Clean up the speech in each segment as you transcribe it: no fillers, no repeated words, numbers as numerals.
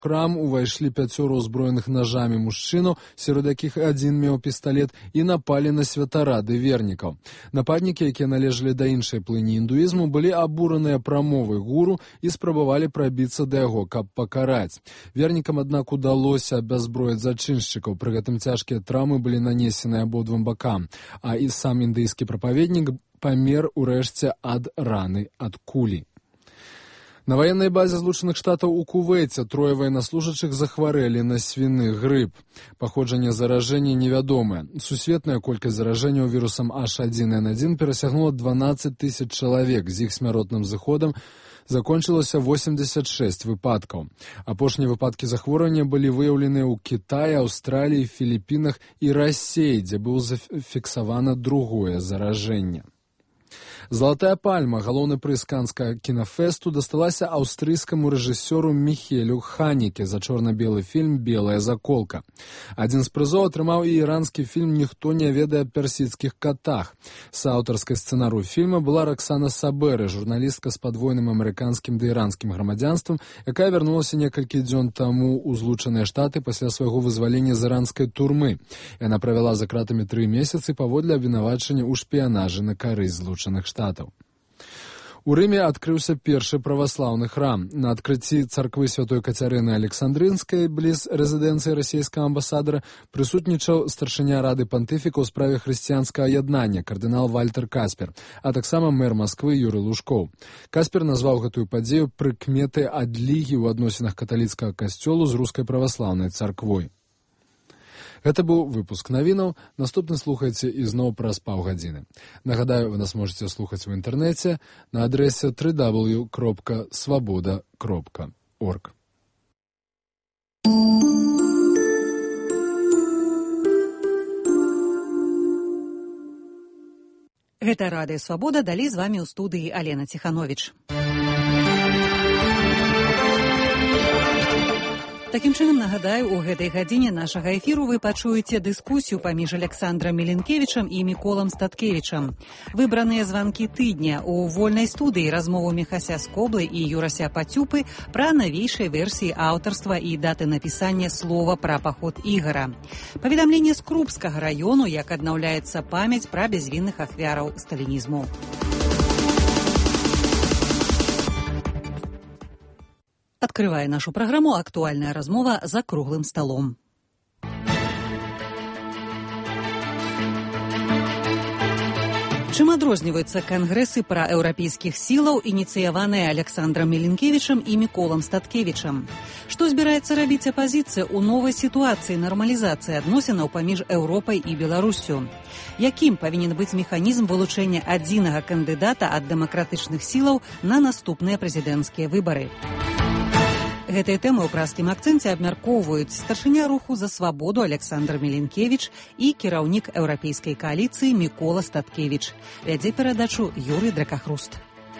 храм увайшлі 5 узброеных ножамі мужчынаў, сярод якіх адзін меў пісталет, і напалі на святарады вернікаў. Нападнікі, якія належалі да іншай плыні індуізму, былі абураныя прамовай гуру і спрабавалі прабіцца да яго, каб пакараць. Вернікам, аднак, удалося абязброіць зачыншчыкаў, пры гэтым цяжкія траўмы былі нанесены абодвум бакам, а і сам індыйскі прапаведнік памер урэшце ад раны ад кулі. На военной базе Злучаных Штатаў у Кувейце 3 военнослужащих захварэлі на свіны грып. Паходжанне заражэння невядомае. Сусветная колькасць заражэнняў вірусам H1N1 перасягнула 12 000 чалавек, з іх смяротным зыходам закончылася 86 выпадкаў. Апошнія выпадкі захворвання былі выяўленыя ў Кітаі, Аўстраліі, Філіпінах і Расіі, дзе было зафіксавана другое заражэнне. Залатая пальма, галоўны прыз Канскага кінафесту, дасталася аўстрыйскаму рэжысёру Міхелю Ханеке за чорна-белы фільм «Белая заколка». Адзін з прызоў атрымаў і іранскі фільм «Ніхто не ведае аб персідскіх катах». Сааўтарскай сцэнарыю фільма была Роксана Сабэры, журналістка з падвойным амерыканскім ды іранскім грамадзянствам, якая вярнулася некалькі дзён таму ў Злучаныя Штаты пасля свайго вызвалення з іранскай турмы. Яна правяла за кратамі 3 месяцы паводле абвінавачання ў шпіянажы на карысць Злучаных Штатаў. У Рыме адкрыўся першы праваслаўны храм. На адкрыцці царквы святой Кацярыны Александрынскай бліз рэзідэнцыі расійскага амбасадара прысутнічаў старшыня рады пантыфіка ў справе хрысціянскага яднання кардынал Вальтер Каспер, а таксама мэр Масквы Юрый Лужкоў. Каспер назваў гэтую падзею прыкметай адлігі ў адносінах каталіцкага касцёлу з рускай праваслаўнай царквой. Гэта быў выпуск навінаў. Наступны слухайце ізноў праз паўгадзіны. Нагадаю, вы нас можете слухаць у інтэрнэце на адрэсе www.svoboda.org. Гэта Радыё Свабода, далей з вамі ў студыі Алена Ціхановіч. Такім чынам, нагадаю, у гэтай гадзіне нашага эфіру вы пачуеце дыскусію паміж Александром Міленкевічам і Міколам Статкевічам. Выбраныя званкі тыдня у вольнай студыі размову Міхася Скоблы і Юрася Пацюпы пра навейшыя версіі аўтарства і даты напісання слова пра паход Ігара. Паведамленне з Крупскага раёну, як аднаўляецца памяць пра бязвінных ахвяраў сталінізму. Открывая нашу программу «Актуальная размова за круглым столом». Чым адрозніваюцца кангрэсы праеўрапейскіх сілаў, ініцыяваныя Александром Міленкевічам і Міколам Статкевічам? Што збіраецца рабіць апазіцыя ў новай сітуацыі нармалізацыі адносінаў паміж Еўропай і Беларуссю? Якім павінен быць механізм вылучэння адзінага кандыдата ад дэмакратычных сілаў на наступныя прэзідэнцкія выбары? Гэтыя тэмы ў празкім акцэнце абмяркоўваюць старшыня руху за свабоду Александр Міленкевіч і кіраўнік еўрапейскай кааліцыі Мікола Статкевіч. Вядзе перадачу Юрый Дракахруст.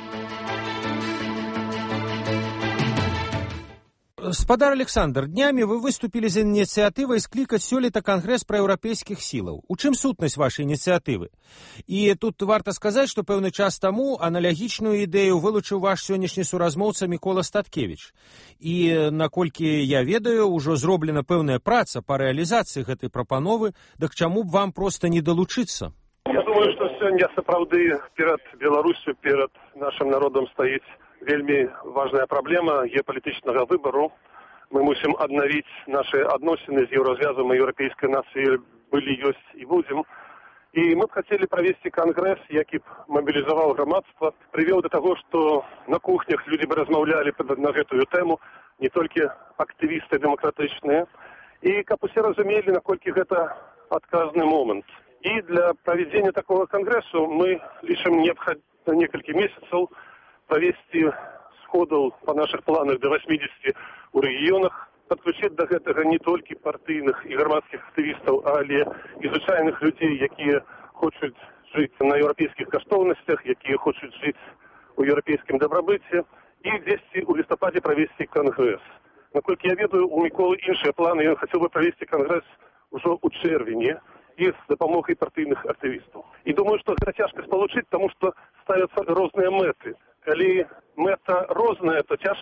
Спадар Александр, днямі вы выступілі з ініцыятывай склікаць сёлета кангрэс праеўрапейскіх сілаў. У чым сутнасць вашай ініцыятывы? І тут варта сказаць, што пэўны час таму аналогічную ідэю вылучыў ваш сённяшні суразмоўца Мікола Статкевіч. І, наколькі я ведаю, ужо зроблена пэўная праца па рэалізацыі гэтай прапановы, дык чаму б вам проста не далучыцца? Я думаю, што сёння сапраўды перад Беларусю, перад нашым народам стаіць вельмі важная праблема геапалітычнага выбару. Мы мусім аднавіць нашы адносіны з еўразвязам і еўрапейскай нацыі былі, ёсць і будзем. І мы б хацелі правесці кангрэс, які б мабілізаваў грамадства, прывёў да таго, што на кухнях людзі бы размаўлялі на гэтую тэму, не толькі актывісты дэмакратычныя, і каб усе разумелі, наколькі гэта адказны момант. І для правядзення такого кангрэсу мы лічым неабходна некалькі месяцаў правесці сходаў па нашых планах до 80 у рэгіёнах, падключыць да гэтага не толькі партыйных і грамадскіх актывістаў, але і звычайных людзей, якія хочуць жыць на еўрапейскіх каштоўнасцях, якія хочуць жыць у еўрапейскім дабрабыце, і дзесьці ў лістападзе правесці кангрэс. Наколькі я ведаю, у Міколы іншыя планы, ён хацеў бы правесці кангрэс ужо ў чэрвені і з дапамогай партыйных актывістаў. І думаю, што гэта цяжка спалучыць, таму што ставяцца розныя мэты. Калі мэта розная, то цяжка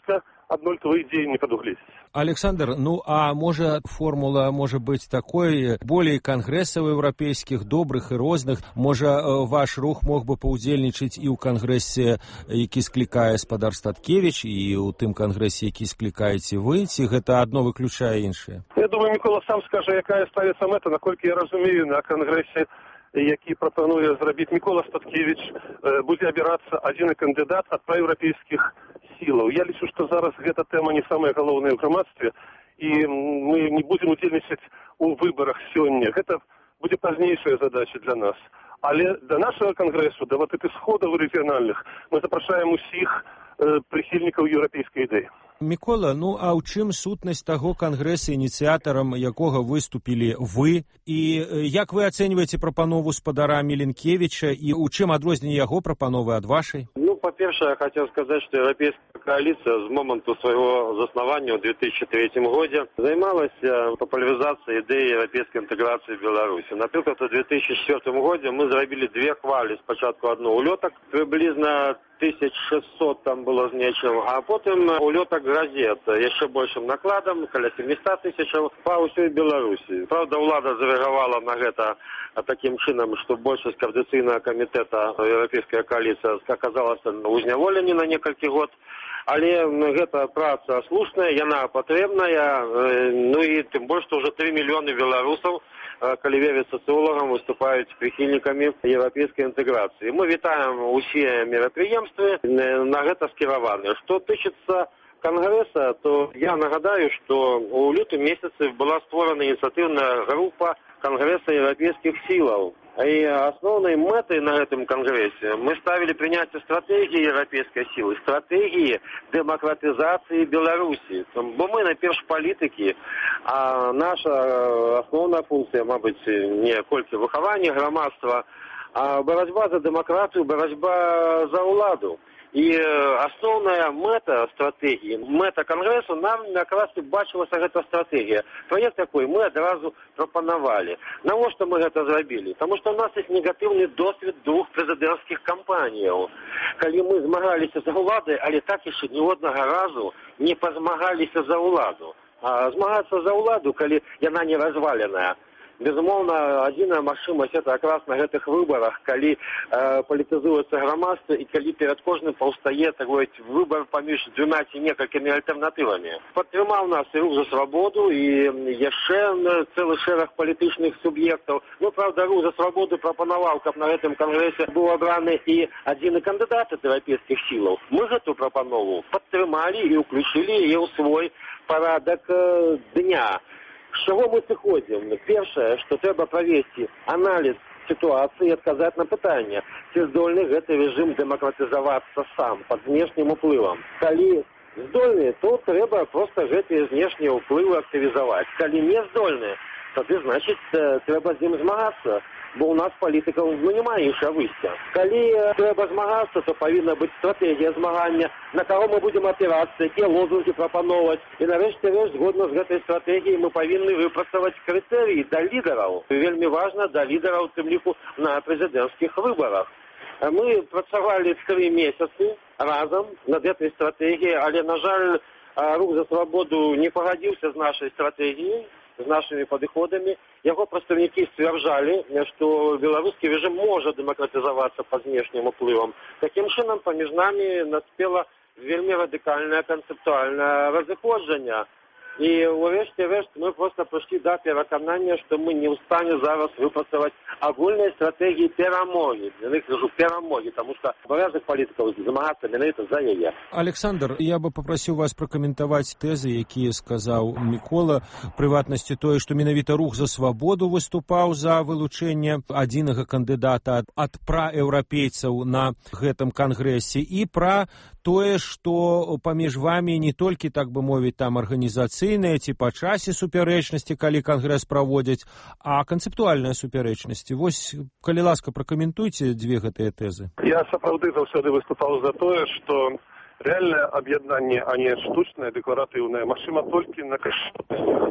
аднолькавыя ідзеі не прадугледзіць. Александр, ну а может формула может быть такой, более конгрессов европейских, добрых и розных, может ваш рух мог бы поудзельнічаць і ў кангрэсе, які склікае спадар Статкевич, і ў тым кангрэсе, які склікаеце вы, ці гэта адно выключае іншае? Я думаю, Мікола сам скажа, якая ставіцца мэта, наколькі я разумею, на кангрэсе, які прапануе зрабіць Мікола Статкевич, будзе абірацца адзіны кандыдат ад праеўрапейскіх сілаў. Я лічу, што зараз гэта тэма не самая галоўная ў грамадстве, і мы не будзем удзельнічаць у выбарах сёння. Гэта будзе пазнейшая задача для нас. Але да нашага кангрэсу, да вот этих сходаў рэгіянальных, мы запрашаем усіх прыхільнікаў еўрапейскай ідэі. Мікола, ну а ў чым сутнасць таго кангрэса, ініцыятарам якога выступілі вы, і як вы ацэньваеце прапанову спадара Мілінкевіча, і ў чым адрозненне яго прапановы ад вашай? Ну, по-першае, я хотел сказать, что Европейская коалиция с момента своего заснавання в 2003 году займалась популяризацией идеи европейской интеграции в Беларуси. Например, в 2004 году мы зробили две хвали. Спочатку одну улеток, приблизно 1600 там было з нечым, а потым улеток газет яшчэ большим накладам, каля 700 тысячаў па ўсёй Беларусі. Правда, ўлада зарэагавала на гэта таким чынам, што большасць координацыйнага камітэта Европейская коалиция оказалась у зняволенні на некалькі год. Але гэта праца слушная, яна патрэбная, ну і тым больш, што ўжо 3 мільёны беларусаў, калі верыць сацыолагам, выступаюць прыхільнікамі еўрапейскай інтэграцыі. Мы вітаем усе мерапрыемствы на гэта скіраваныя. Што тычыцца Конгресса, то я нагадаю, что у лютым месяце была створена инициативная группа Конгресса европейских силов. И основной мэтой на этом конгрессе мы ставили принятие стратегии европейской силы, стратегии демократизации Беларуси. Бо мы найперш політики, а наша основная функция, мабуть, не колькі выхавання грамадства, а борьба за демократию, борьба за уладу. І асноўная мэта стратэгіі, мэта кангрэсу, нам якраз і бачылася гэта стратэгія. Праект такой мы адразу прапанавалі. Навошта мы гэта зрабілі? Таму што ў нас ёсць негатыўны досвед двух прэзідэнцкіх кампаніяў. Калі мы змагаліся за ўладай, але так яшчэ ні однага разу не пазмагаліся за ўладу. А змагацца за ўладу, калі яна не разваленая, безумоўна, адзіная магчымасць это якраз на гэтых выбарах, калі палітызуецца грамадства і калі перад кожным паўстае такой выбар паміж дзвюма ці некалькімі альтэрнатывамі. Падтрымаў нас і рух за свабоду і яшчэ цэлы шэраг палітычных суб'ектаў. Ну, правда, рух за свабоду прапанаваў, каб на гэтым кангрэсе быў абраны і адзіны кандыдат ад еўрапейскіх сілаў. Мы гэту прапанову падтрымалі і ўключылі яе ў свой парадак дня. З чого ми сыходзім? Першае, што трэба правесці аналіз сітуацыі і адказаць на пытанне, ці здольны гэты рэжым дэмакратызавацца сам пад знешнім уплывам. Калі здольны, то трэба проста гэтыя знешнія ўплывы актывізаваць. Калі не здольны, тады, значыць, трэба з ім змагацца, бо ў нас палітыкаў няма іншага выйсця. Калі трэба змагацца, то павінна быць стратэгія змагання, на каго мы будзем апірацца, якія лозунгі прапановаць. І нарэшце рэшт, згодна з гэтай стратэгіяй, мы павінны выпрацаваць крытэрыі да лідараў. Вельмі важна да лідараў, у тым ліку на прэзідэнцкіх выбарах. Мы працавалі 3 месяцы разам над гэтай стратэгіяй, але, на жаль, рух за свабоду не пагадзіўся з нашай стратэгіяй, з нашими падыходамі. Яго прадстаўнікі сцвярджалі, што беларускі рэжым можа дэмакратызавацца пад знешнім уплывам. Такім чынам, паміж намі наспела вельмі радыкальнае канцэптуальнае разыходжанне. І ўрэшце рэшт мы проста прыйшлі да пераканання, што мы не ў стане зараз выпрацаваць агульныя стратэгіі перамогі. Я кажу перамогі, таму што абавязак палітыкаў змагацца менавіта за яе. Александр, я бы попросіў вас пракаментаваць тэзы, якія сказаў Мікола, прыватнасці тое, што менавіта рух за свабоду выступаў за вылучэнне адзінага кандыдата ад праеўрапейцаў на гэтым кангрэсе і пра тое, што паміж вамі не толькі, так бы мовіць, там арганізацыйныя ці па часе супярэчнасці, калі кангрэс праводзяць, а канцэптуальныя супярэчнасці. Вось, калі ласка, пракаментуйце дзве гэтыя тэзы. Я сапраўды заўсёды выступаў за тое, што рэальнае аб'яднанне, а не штучнае, дэкларатыўнае, магчыма толькі на каштоўнасцях.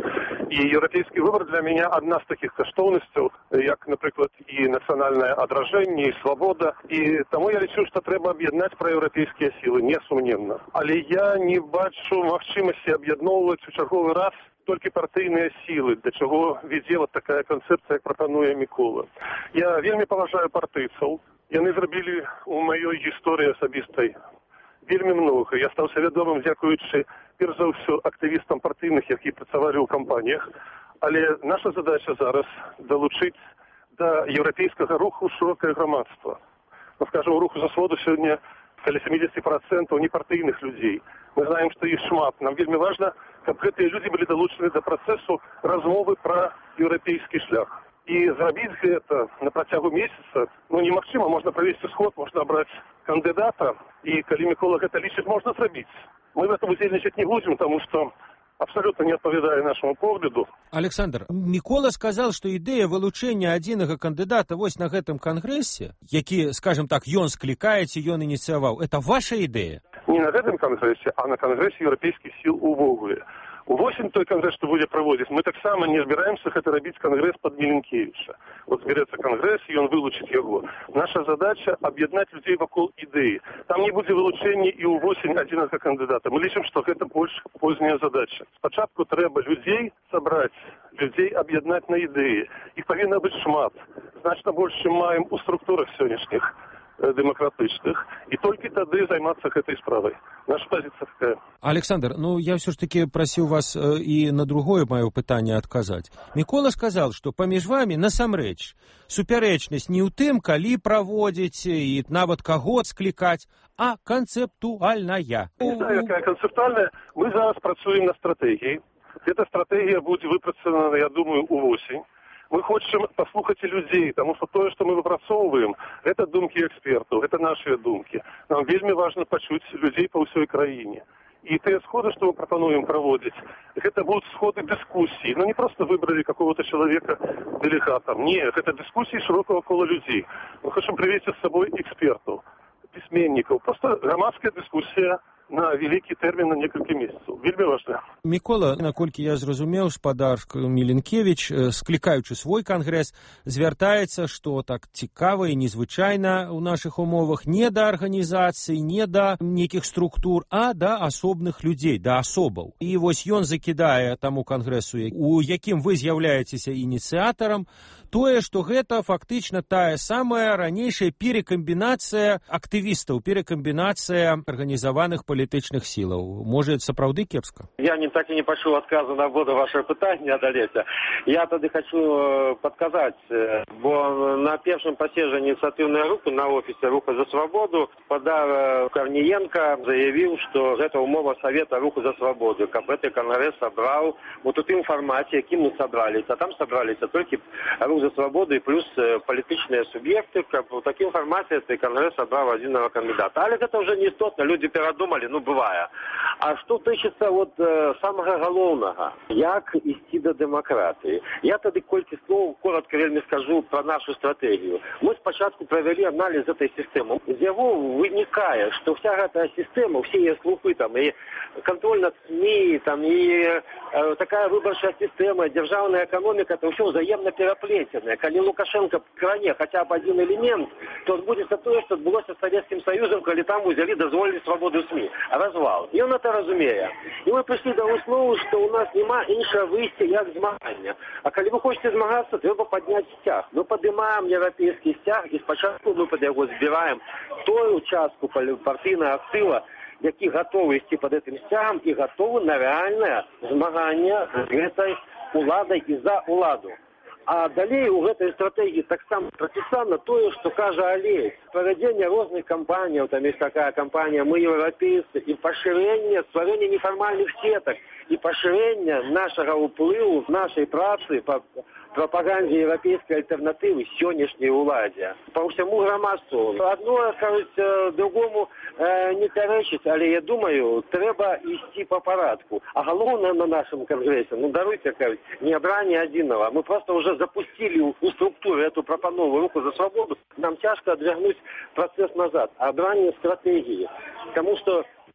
І європейський вибор для мене одна з таких коштовностей, як, наприклад, і національне одраження, і свобода. І тому я лічу, що треба об'єднати проєвропейські сили, несумнівно. Але я не бачу можливості об'єднувати у черговий раз тільки партійні сили, до чого веде от така концепція, як пропонує Микола. Я вельми поважаю партійців. Вони зробили у моїй історії особистої вельми много. Я стався відомим, дякуючи, перш за все, активістам партійних, які працювали у кампаніях. Але наша задача зараз долучити до європейського руху широке громадство. Ну, скажімо, руху за свободу сьогодні около 70% непартийных людей. Мы знаем, что их шмат. Нам вельми важно, чтобы эти люди были долучены до процессу размовы про европейский шлях. И сделать это на протягу месяца, немагчыма. Можно провести сход, можно брать кандидата. И коли Микола это лишит, можно сделать. Мы в этом удельничать не будем, потому что абсолютно не відповідає нашому погляду. Александр, Микола сказал, что ідея вилучення адзінага кандидата вось на гэтым кангрэсе, які, скажем так, ён склікаецца, ён ініцыяваў, это ваша ідэя? Не на гэтым кангрэсе, а на кангрэсе еўрапейскіх сіл увогуле. Увосень той кангрэс, што будзе праводзіць, мы таксама не збіраемся гэта рабіць кангрэс пад Міленкевіча. Вот зберэцца кангрэс, і ён вылучыць яго. Наша задача аб'яднаць людзей вакол ідэі. Там не будзе вылучэння і ўвосень адзінага кандыдата. Мы лічым, што гэта больш позняя задача. Спачатку трэба людзей сабраць, людзей аб'яднаць на ідэі. Іх павінна быць шмат. Значна больш, чым маем у структурах сённяшніх демократичных, и только тогда займаться этой справой. Наша позиция такая. Александр, я все ж таки просил вас и на другое мое пытание отказать. Микола сказал, что поміж вами насамрэч супярэчнасць не ў тым, калі праводзіць і нават каго склікаць, а концептуальная. Не знаю, какая концептуальная. Мы зараз працуем на стратегии. Эта стратегия будет выпрацована, я думаю, увосень. Мы хотим послухать людей, потому что то, что мы выпрацовываем, это думки экспертов, это наши думки. Нам вельми важно почуть людей по всей краине. И те сходы, что мы пропонуем проводить, это будут сходы дискуссий. Не просто выбрали какого-то человека делегатом. Нет, это дискуссии широкого круга людей. Мы хотим привести с собой экспертов, письменников. Просто громадская дискуссия на великий термин на некалькі месяцаў. Вельмі важна. Микола, наколькі я зразумеў, спадар Міленкевіч, склікаючы свой кангрэс, звяртаецца, што так цікава і незвычайна ў нашых умовах не да арганізацый, не да нейкіх структур, а да асобных людзей, да асобаў. І вось ён закідае таму кангрэсу, у якім вы з'яўляецеся ініцыятарам, тое, што гэта фактычна тая самая ранейшая перекамбінацыя актывістаў, перекамбінацыя арганізаваных політичных сілаў. Може, сапраўды кепска? Я так і не пачуў адказу на абодва вашего пытання, Адалеся. Я тады хочу подказать, бо на першым паседжанні ініцыятыўнай групы на офісе Руха за свободу спадар Корніенко заявіў, што гэта умова Совета Руху за свободу, каб гэты кангрэс сабраў вот у тым фармаце, якім мы сабраліся. Там сабраліся толькі Рух за свободу і плюс палітычныя суб'екты, каб у такім фармаце гэты кангрэс сабраў адзінага кандыдата. Але гэта ўжо не істотна, людзі перадумалі, бывае. А што тычыцца самага галоўнага, як ісці да дэмакратыі? Я тады колькі слоў коротко вельмі скажу пра нашу стратэгію. Мы спачатку правялі аналіз гэтай сістэмы. З яго вынікае, што вся гэтая сістэма, усе яе слупы, і кантроль над СМІ, і такая выбарчая сістэма, дзяржаўная эканоміка, это ўсё ўзаемна пераплеценае. Калі Лукашенко кране хаця б адзін элемент, то адбудзецца тое, што адбылося з Савецкім Саюзам, калі там узялі, дазволілі свабоду СМІ. Развал. І он это разумее. І мы прийшли до виснову, що у нас нема іншого вийстя, як змагання. А коли ви хочете змагатися, треба підняти стяг. Ми підіймаємо європейський стяг, і спочатку ми під його збираємо той участку партійного актива, які готові йти під цим стягом і готові на реальне змагання з цією уладою і за уладу. А далей у гэтай стратегії так само прапісана тое, што кажа Алесь. Правядзенне розных кампаній, там есть такая кампанія «Мы европейцы», і пашырэнне, стварэнне нефармальных сетак, і пашырэнне нашага ўплыву, нашай працы па прапагандзе еўрапейскай альтэрнатывы сённяшняй уладзе. Па ўсяму грамадству. Адно, кажуць, другому не пярэчыць, але я думаю, трэба ісці па парадку. А галоўнае на нашым кангрэсе, даруйте, кажуць, не абранне адзінага. Мы просто уже запустили у структуры эту прапанову Руху за свободу. Нам цяжка адвярнуць працэс назад. Абранне стратэгіі. Таму што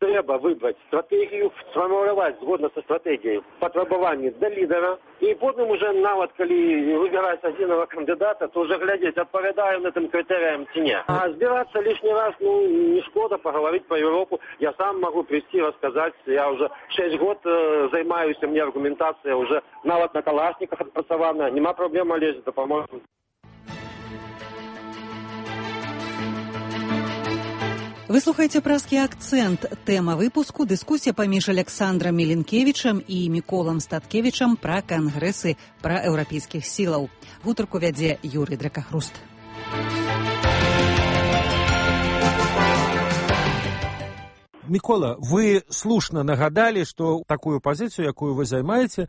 трэба выбраць стратэгію, сфарміраваць згодна са стратэгіяй патрабаванні да лідара, і потым уже нават калі выбіраць адзінага кандыдата, то уже глядзець, адпавядае ён гэтым крытэрыям ці не. А збірацца лішні раз, не шкода пагаварыць па Еўропу. Я сам магу прийти расказаць, я уже 6 год займаюся, мне аргументацыя уже нават на калашніках адпрацавана, няма праблем, але дапаможам. Вы слухаеце празкі акцэнт. Тэма выпуску – дыскусія паміж Александрам Мілінкевічам і Міколам Статкевічам пра кангрэсы праеўрапейскіх сілаў. Гутарку вядзе Юрый Дракахруст. Микола, вы слушна нагадалі, што такую пазіцыю, якую вы займаеце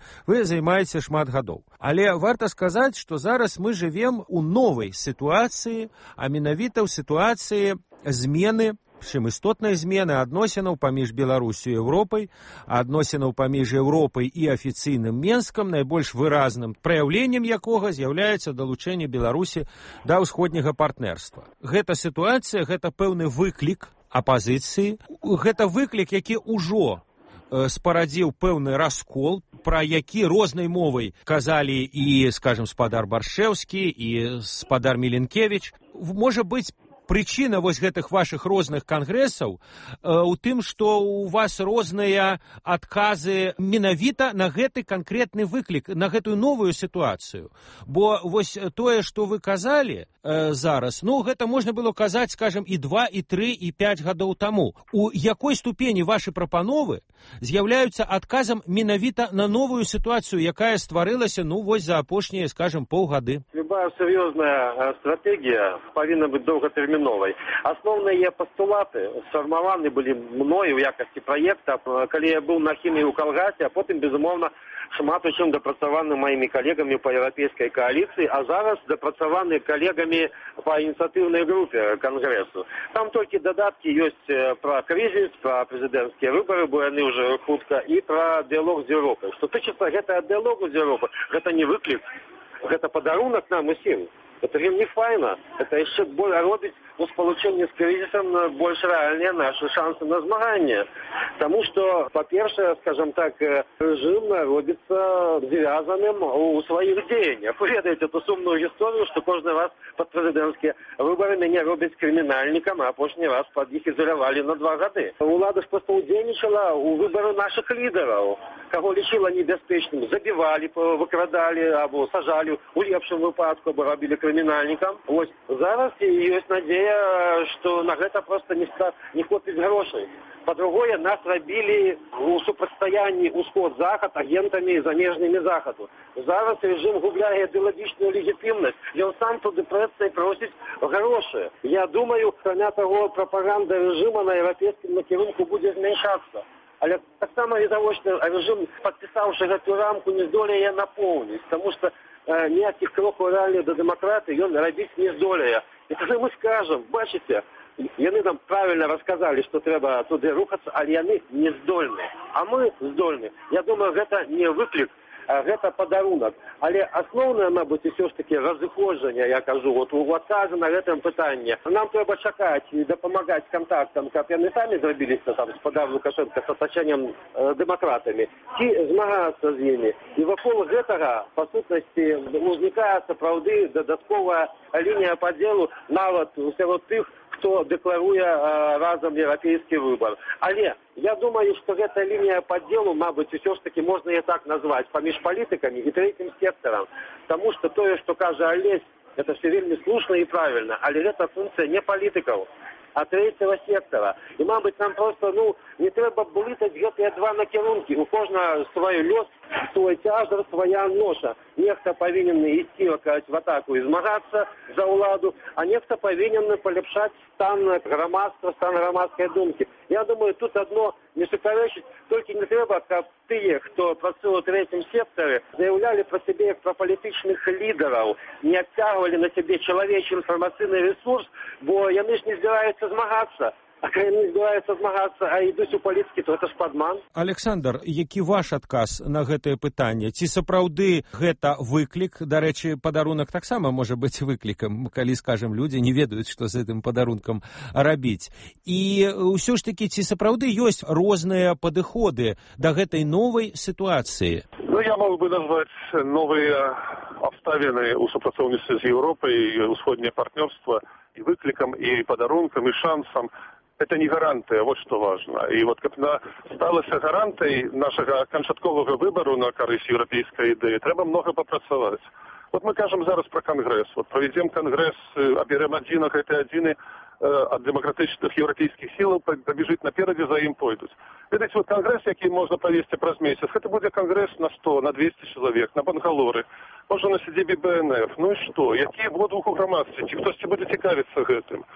шмат гадоў. Але варта сказаць, што зараз мы жывем у новай сітуацыі, а менавіта ў сітуацыі змены, чым істотнай змены адносінаў паміж Беларусю і Еўропай, адносінаў паміж Еўропай і афіцыйным Менскам, найбольш выразным праяўленнем якога з'яўляецца далучэнне Беларусі да ўсходняга партнерства. Гэта сітуацыя, гэта пэўны выклік апазіцыі, гэта выклік, які ўжо спарадзіў пэўны раскол, пра які рознай мовай казалі і, скажем, спадар Баршэўскі, і спадар Мілінкевіч. Можа быць, прычына вось гэтых вашых розных кангрэсаў у тым, што у вас розныя адказы менавіта на гэты канкрэтны выклік, на гэтую новую сітуацыю. Бо вось тое, што вы казалі зараз, гэта можна было казаць, скажем, і 2, і 3, і 5 гадоў таму. У якой ступені вашы прапановы з'яўляюцца адказам менавіта на новую сітуацыю, якая стварылася, вось за апошнія, скажем, паўгады? Любая серьезная стратегия повинна быть долготерминовой. Основные постулаты сформированы были мною в якости проекта, когда я был на химии у Калгасе, а потом, безумовно, шмат у чым дапрацаваны моими коллегами по Европейской коалиции, а зараз дапрацаваны коллегами по инициативной группе Конгрессу. Там только додатки есть про кризис, про президентские выборы, бо яны уже хутка, и про диалог с Европой. Что тычыцца гэта диалогу с Европой, это не выклик. Гэта падарунак нам усім. Это не файна. Это яшчэ более робіць у спалучэнні з крызісам больш рэальныя наши шансы на змаганне. Тому что, по-перше, скажем так, режим робіцца звязаным у своих дзеяннях. Вы ведаеце эту сумную историю, что каждый раз под президентские выборы меня робяць криминальником, а апошні раз под их изолировали на 2 гады. Улада ж просто удзельнічала у выборы наших лидеров. Кого лічыла небяспечным, забивали, выкрадали, або сажали, у лепшым выпадку, або робили криминальникам. Вось зараз есть надея, что на гэта просто не хопіць грошей. По-другое, нас робили у супрацьстаянні ўсход-захад агентамі замежнымі захаду. Зараз режим губляе ідэалагічную легітимнасць, ён сам туды прэцца і просіць грошы. Я думаю, кроме того, пропаганда режима на европейском накірунку будзе змяншацца. Але так само і того, что режим, подписавший эту рамку, не здолее наполнить, потому что ніяких крокаў реально до демократии он робить не здолее. И тогда мы скажем, бачите, яны нам правильно рассказали, что треба туды рухаться, але яны не здольны. А мы здольны. Я думаю, это не выклик, гэта падарунак. Але асноўнае, мабыць, усё ж таки разыходжанне, я кажу, у адказа на гэтым пытанне. Нам трэба чакаць і дапамагаць контактам, каб яны самі зрабіліся там спадар Лукашенко с атачэннем дэмакратамі, ці змагацца з імі. І вакол гэтага, па сутнасці, узнікае сапраўды дадатковая лінія падзелу нават сярод тых, кто декларуе разом европейский выбор. Але я думаю, что эта линия подделу, мабуть, все ж таки можно и так назвать, поміж политиками и третьим сектором. Потому что то, что каже Олесь, это все вельми слушно и правильно. Але это функция не политиков, а третьего сектора. И, мабуть, нам просто, не треба блытать гэтыя 2 накірункі. У кожного свой лёс, свой цяжар, своя ноша. Нехто повинен идти в атаку и змагацца за уладу, а нехто повинен полепшать стан громадства, стан громадской думки. Я думаю, тут одно не супярэчыць, только не треба, каб тыя, хто працуе ў третьем секторе, заявляли про себе як про палітычных лідараў, не оттягивали на себе человечий информационный ресурс, бо яны ж не збираюцца змагацца. А калі не збіраюцца змагацца, а ідуць у палітыкі, то гэта ж падман. Александр, які ваш адказ на гэтае пытанне? Ці сапраўды гэта выклік? Дарэчы, падарунак таксама можа быць выклікам, калі, скажем, людзі не ведаюць, што з гэтым падарункам рабіць. І ўсё ж такі, ці сапраўды ёсць розныя падыходы да гэтай новай сітуацыі? Я мог бы назвать новые обставины у супрацоўніцтва з Европой, и усходнее партнерство и выкликом, и подарунком, и шансом. Это не гарантия, вот что важно. И вот как сталася гарантией нашего канчаткового выбору на користь европейской идеи, треба много попрацовать. Вот мы кажем зараз про Конгресс. Вот проведем Конгресс, оберем один, а это один от демократичных европейских сил побежит напереди, за им пойдут. Видите, вот Конгресс, який можно провести праз месяц, это будет Конгресс на 100, на 200 человек, на Бангалоры, може на сидебі БНФ. Ну і що? Які будуть у громадстві? Чи хтось буде цікавитися гэтым?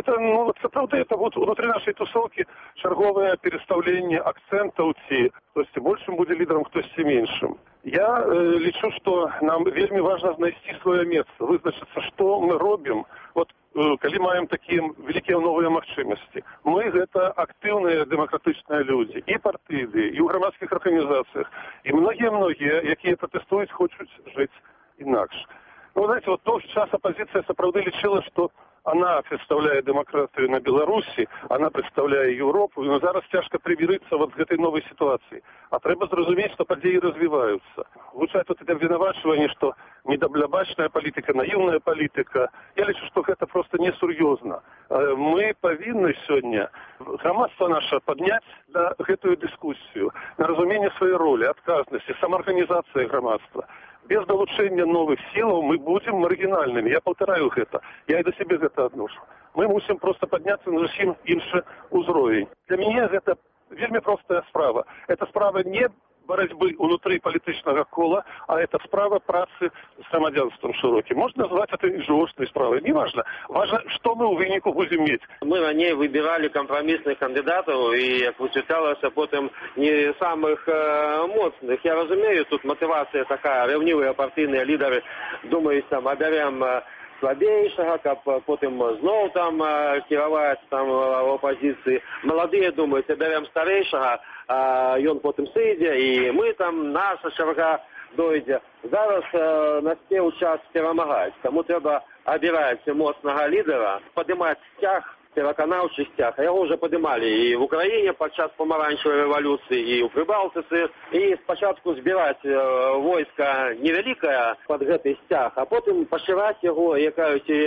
Це правда, это вот внутри нашей тусовки черговое переставление акцентов, хтось большим буде лидером, хтось меньшим. Я лічу, что нам вельми важно знайти свое место, вызначиться, что мы робим. Вот калі маем такие великие новые магчымасці. Мы гэта актыўныя дэмакратычныя людзі, і партыйныя, і ў грамадскіх арганізацыях, і многія, якія пратэстуюць, хочуць жыць інакш. Ну, знаете, вот тот час оппозиция сапраўды лічыла, что она представляет демократию на Беларуси, она представляет Европу, но зараз тяжко примириться вот с этой новой ситуацией. А треба зразуметь, что подеи развиваются. Звучит вот это обвинувачивание, что недоблябачная политика, наивная политика. Я лечу, что это просто несерьезно. Мы повинны сегодня, громадство наше, поднять на эту дискуссию, на разумение своей роли, отказности, самоорганизации громадства. Без долучения новых сил мы будем маргинальными. Я повторяю это. Я и до себя это отношу. Мы мусим просто подняться на зовсім інший узровень. Для меня это вельми простая справа. Это справа не боротьбы внутри політичного кола, а это справа працы с громадянством широким. Можно назвать это и жесткой справой. Не важно. Важно, что мы у вынику будем иметь. Мы на ней выбирали компромиссных кандидатов, и, як высветлялася, потом не самых моцных. Я разумею, тут мотивация такая, ревнивые партийные лидеры думают, там, оберем слабейшего, как потом знову там кіраваць там в оппозиции. Молодые думают, берем старейшего, а ён потом сыдзе, и мы там, наша чарга дойдзе. Зараз настаў час перамагаць. Таму трэба абіраць моцнага лідера, падымаць сцяг, пераканаўчы сцяг. Яго уже падымалі і в Украине падчас помаранчевой революции, и у Прибалтыцы. И спочатку збіраць войска невялікае под гэты сцяг, а потым пашыраць яго, і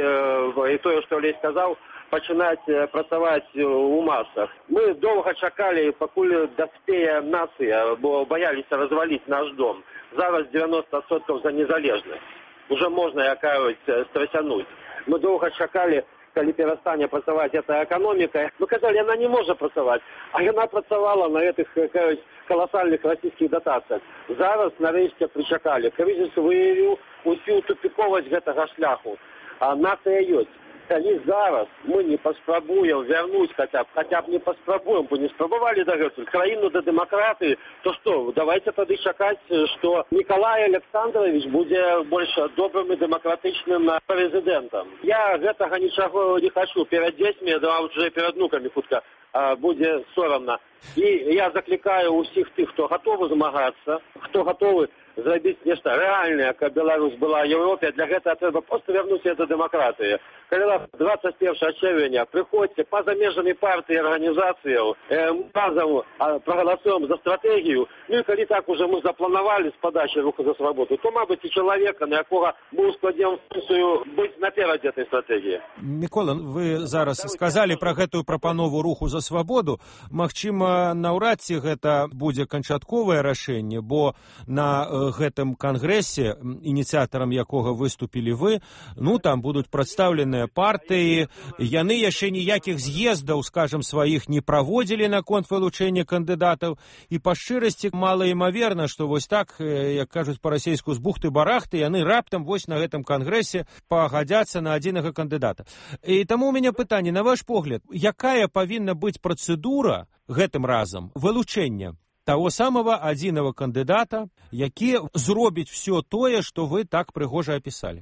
тое, што Олесь сказаў, пачынаць працаваць у масах. Мы доўга чакалі, пакуль даспее нацыя, бо баяліся разваліць наш дом. Зараз 90% за незалежнасць. Уже можна страсянуць. Мы доўга чакалі, калі перастане працаваць эта эканоміка. Мы казалі, яна не можа працаваць, а яна працавала на гэтых каласальных расійскіх датацыях. Зараз нарэшце прычакалі. Крызіс выявіў усю тупіковасць гэтага шляху. А нацыя ёсць. Калі зараз мы не паспрабуем вярнуць хотя б не паспрабуем, бо не спрабавалі дагэтуль краіну да дэмакратыі, то што, давайте тады чакаць, што Мікалай Александрович будзе больш добрым і дэмакратычным прэзідэнтам. Я гэтага нічаго не хачу. Перад дзецьмі, уже перад внукамі хутка будзе сорамна. І я заклікаю усіх тых, хто гатовы змагацца, хто гатовы зрабіць нешта рэальнае, каб Беларусь была ў Еўропе. Для гэтага трэба проста вярнуць да дэмакратыі. Калі 21 чэрвеня прыходзьце па-за межамі партыі і арганізацыяў, разам прагаласуем за стратэгію. Ну і калі так уже мы запланавалі з падачай Руху за свабоду, то, мабыць, і чалавека, на якога мы ускладзем функцыю быць наперадзе этой стратэгіі. Мікола, вы зараз сказалі пра гэтую прапанову Руху за свабоду. Магчыма, наўрад ці гэта будзе канчатковае рашэнне, бо на гэтым кангрэсе, ініцыятарам якога выступілі вы, там будуць прадстаўленыя партыі, яны яшчэ ніякіх з'ездаў, скажем, сваіх не праводзілі наконт вылучэння кандыдатаў, і па шчырасці малаімаверна, што вось так, як кажуць па-расейску, з бухты-барахты, яны раптам вось на гэтым кангрэсе пагадзяцца на адзінага кандыдата. І таму у мяне пытанне, на ваш погляд, якая павінна быць працэдура гэтым разам вылучэння того самого адзінага кандыдата, які зробіць все тое, што вы так прыгожа апісалі?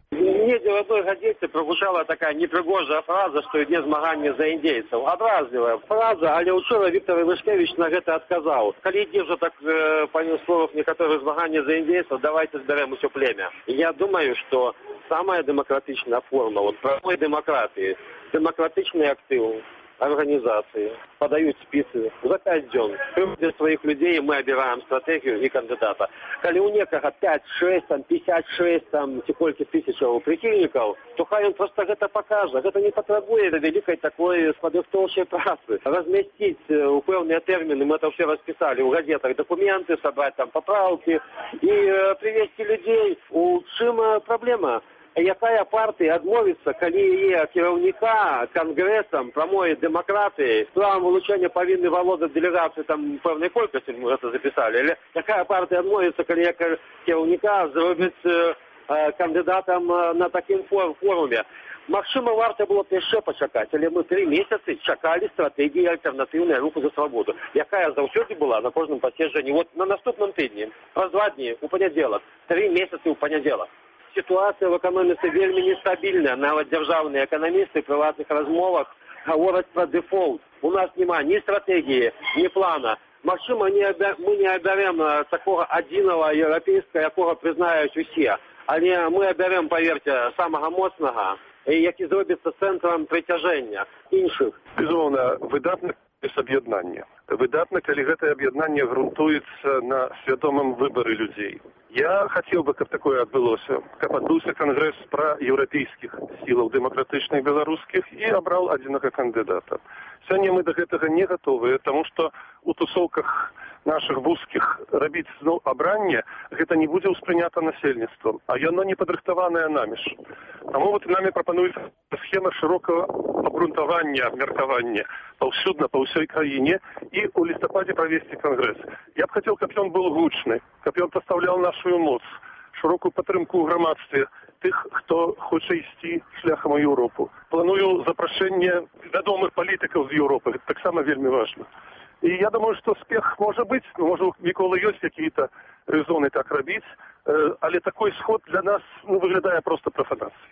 Недзе в одной газете прогучала такая непригожая фраза, што ідзе змаганне за індзейцаў. Адразлівая фраза, але учора Віктор Янушкевіч на гэта адказаў. Калі ідзе ўжо так, па словах некаторых, змаганне за індзейцаў, давайте зберем усё племя. Я думаю, што самая демократичная форма вот правой демократии, демократичный актив, организации подают спицы за 5 дней. Приводят своих людей, мы обираем стратегию и кандидата. Коли у некого 5-6, 56, ці колькі тысячаў прихильников, то хай он просто это покажет. Это не потребует великой такой подготовчей працы. Разместить у певные термины, мы это все расписали в газетах, документы, собрать там поправки и привести людей. У чым проблема? Якая партія адмовіцца, калі яе кіраўніка кангрэсам прамой дэмакратыі, правам вылучэння павінны валодаць дэлегацыі там пэўнай колькасці, мы гэта запісалі, але якая партія адмовіцца, калі яе кіраўніка зробіць кандыдатам на такім форуме? Магчыма, варта было б яшчэ пачакаць, але мы 3 месяцы чакалі стратэгіі альтэрнатыўнай руху за свабоду, якая заўсёды была на кожным паседжанні. Вот на наступным тыдні, праз 2 дні, у панядзелак, 3 месяцы ў панядзелак. Ситуация в экономике вельми нестабильная. Нават державные экономисты в приватных размовах говорят про дефолт. У нас нема ни стратегии, ни плана. Магчыма, мы не оберем такого адзінага еўрапейскага, якога прызнаюць усе. Але мы оберем, поверьте, самого моцнага, які зробіцца цэнтрам прыцяжэння іншых. Безумоўна, выдатна аб'яднанне. Выдатна, калі гэтае аб'яднанне грунтуецца на свядомым выбары людзей. Я хотел бы, каб такое адбылося, каб адбыўся кангрэс праеўрапейскіх сілаў дэмакратычных беларускіх і абраў адзінага кандыдата. Сёння мы да гэтага не гатовыя, таму што у тусоўках наших вузкіх рабіць зноў абранне, гэта не будзе ўспрынята насельніцтвам, а яно не падрыхтаванае намі ж. Таму вот нами прапануецца схема шырокага абгрунтавання, абмеркавання паўсюдна, па ўсёй краіне і ў лістападзе правесці кангрэс. Я б хацеў, каб ён был гучны, каб ён пастаўляў нашу моц, шырокую падтрымку ў грамадстве тых, хто хоча ісці шляхам у Еўропу. Планую запрашэнне вядомых палітыкаў з Еўропы, гэта таксама вельмі важна. И я думаю, что успех может быть, может, у Миколы есть какие-то резоны так робить, але такой сход для нас выглядает просто профанацией.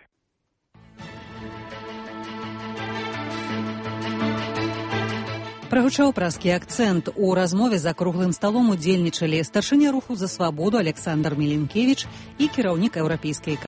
Прагучаў праскі акцэнт. У размове за круглым сталом удзельнічалі старшыня руху за свабоду Александр Мілінкевіч і кіраўнік еўрапейскай